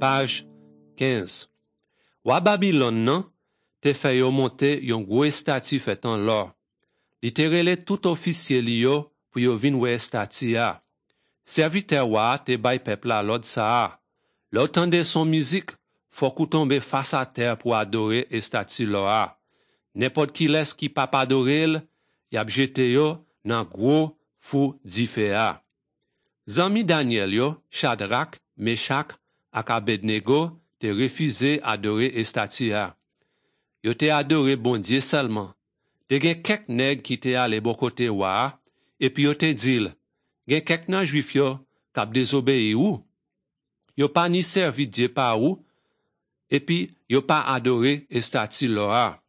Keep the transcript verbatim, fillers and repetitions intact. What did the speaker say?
page quinze. Wa Babylon nan, te fè yo monte yon gwe stati fait en l'or. Li te rele tout officier li yo pou yo vin wè stati ya. Serviteur wa te bay pepla l'od sa a. Lò tande son musique, faut kou tombe face à terre pour adorer et stati lo a. N'importe qui laisse qui pa pa adorel, y ap jete yo nan gros fou di fe a. Zami Daniel yo, Shadrach, Meshach ak Abednego te refuze adorer et stati a. Yo te adore bon Dieu seulement. Te gen kek nèg qui te ale bon côté wa, et puis yo te dil, gen kek nan juif yo kap désobéi ou. Yo pa ni servi Dieu pa ou, et puis yo pa adore et stati lo a.